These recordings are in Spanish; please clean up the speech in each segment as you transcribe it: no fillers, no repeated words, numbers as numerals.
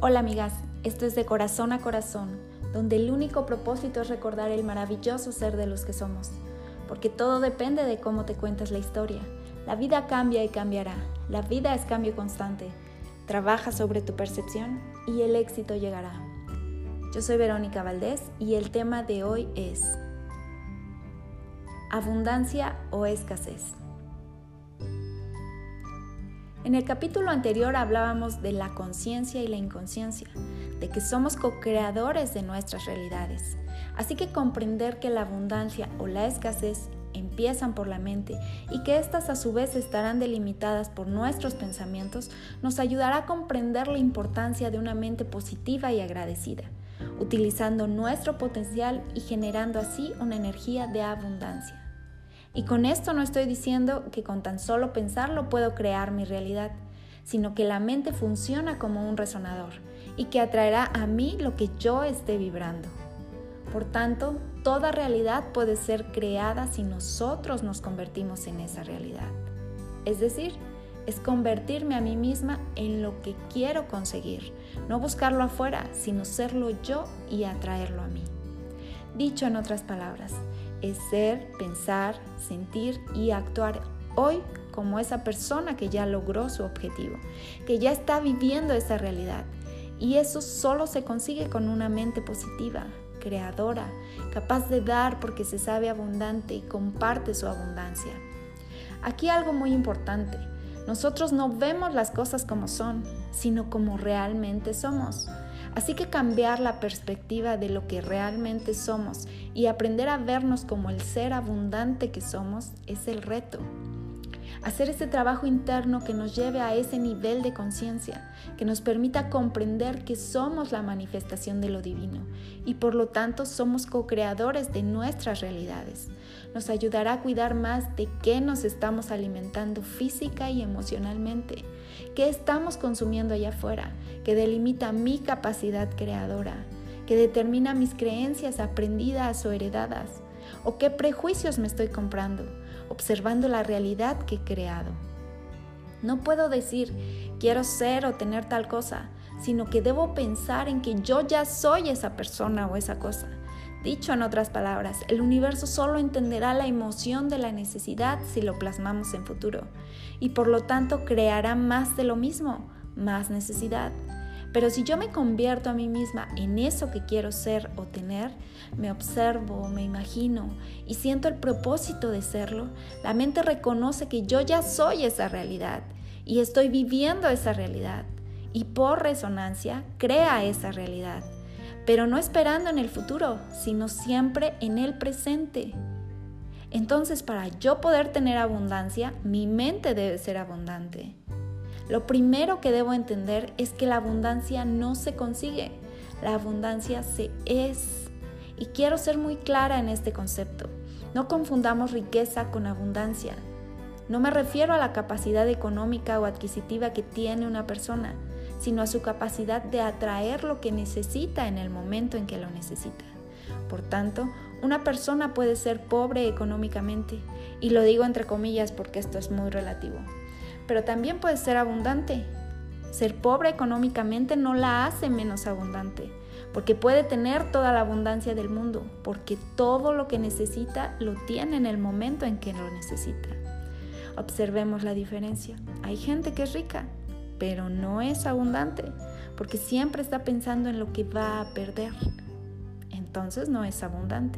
Hola amigas, esto es de corazón a corazón, donde el único propósito es recordar el maravilloso ser de los que somos, porque todo depende de cómo te cuentas la historia. La vida cambia y cambiará, la vida es cambio constante. Trabaja sobre tu percepción y el éxito llegará. Yo soy Verónica Valdés y el tema de hoy es ¿abundancia o escasez? En el capítulo anterior hablábamos de la conciencia y la inconsciencia, de que somos co-creadores de nuestras realidades. Así que comprender que la abundancia o la escasez empiezan por la mente y que éstas a su vez estarán delimitadas por nuestros pensamientos nos ayudará a comprender la importancia de una mente positiva y agradecida, utilizando nuestro potencial y generando así una energía de abundancia. Y con esto no estoy diciendo que con tan solo pensarlo puedo crear mi realidad, sino que la mente funciona como un resonador y que atraerá a mí lo que yo esté vibrando. Por tanto, toda realidad puede ser creada si nosotros nos convertimos en esa realidad. Es decir, es convertirme a mí misma en lo que quiero conseguir, no buscarlo afuera, sino serlo yo y atraerlo a mí. Dicho en otras palabras, es ser, pensar, sentir y actuar hoy como esa persona que ya logró su objetivo, que ya está viviendo esa realidad. Y eso solo se consigue con una mente positiva, creadora, capaz de dar porque se sabe abundante y comparte su abundancia. Aquí algo muy importante, nosotros no vemos las cosas como son, sino como realmente somos. Así que cambiar la perspectiva de lo que realmente somos y aprender a vernos como el ser abundante que somos es el reto. Hacer ese trabajo interno que nos lleve a ese nivel de conciencia, que nos permita comprender que somos la manifestación de lo divino y por lo tanto somos co-creadores de nuestras realidades. Nos ayudará a cuidar más de qué nos estamos alimentando física y emocionalmente, qué estamos consumiendo allá afuera, que delimita mi capacidad creadora, que determina mis creencias aprendidas o heredadas, o qué prejuicios me estoy comprando, observando la realidad que he creado. No puedo decir, quiero ser o tener tal cosa, sino que debo pensar en que yo ya soy esa persona o esa cosa. Dicho en otras palabras, el universo solo entenderá la emoción de la necesidad si lo plasmamos en futuro, y por lo tanto creará más de lo mismo, más necesidad. Pero si yo me convierto a mí misma en eso que quiero ser o tener, me observo, me imagino y siento el propósito de serlo, la mente reconoce que yo ya soy esa realidad y estoy viviendo esa realidad y por resonancia crea esa realidad, pero no esperando en el futuro, sino siempre en el presente. Entonces, para yo poder tener abundancia, mi mente debe ser abundante. Lo primero que debo entender es que la abundancia no se consigue, la abundancia se es. Y quiero ser muy clara en este concepto. No confundamos riqueza con abundancia. No me refiero a la capacidad económica o adquisitiva que tiene una persona, sino a su capacidad de atraer lo que necesita en el momento en que lo necesita. Por tanto, una persona puede ser pobre económicamente, y lo digo entre comillas porque esto es muy relativo. Pero también puede ser abundante. Ser pobre económicamente no la hace menos abundante, porque puede tener toda la abundancia del mundo, porque todo lo que necesita lo tiene en el momento en que lo necesita. Observemos la diferencia. Hay gente que es rica, pero no es abundante, porque siempre está pensando en lo que va a perder. Entonces no es abundante.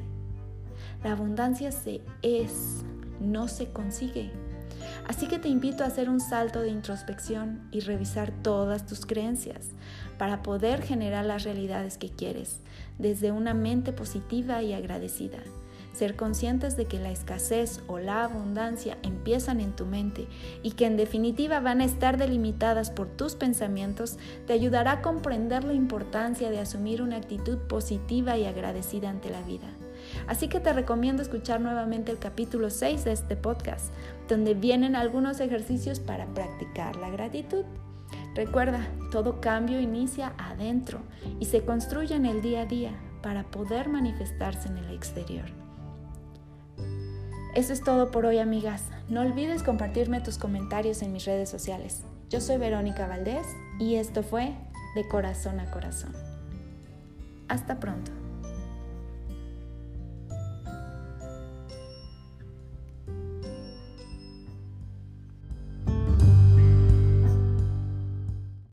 La abundancia se es, no se consigue. Así que te invito a hacer un salto de introspección y revisar todas tus creencias para poder generar las realidades que quieres desde una mente positiva y agradecida. Ser conscientes de que la escasez o la abundancia empiezan en tu mente y que en definitiva van a estar delimitadas por tus pensamientos te ayudará a comprender la importancia de asumir una actitud positiva y agradecida ante la vida. Así que te recomiendo escuchar nuevamente el capítulo 6 de este podcast, donde vienen algunos ejercicios para practicar la gratitud. Recuerda, todo cambio inicia adentro y se construye en el día a día para poder manifestarse en el exterior. Eso es todo por hoy, amigas. No olvides compartirme tus comentarios en mis redes sociales. Yo soy Verónica Valdés y esto fue de corazón a corazón. Hasta pronto.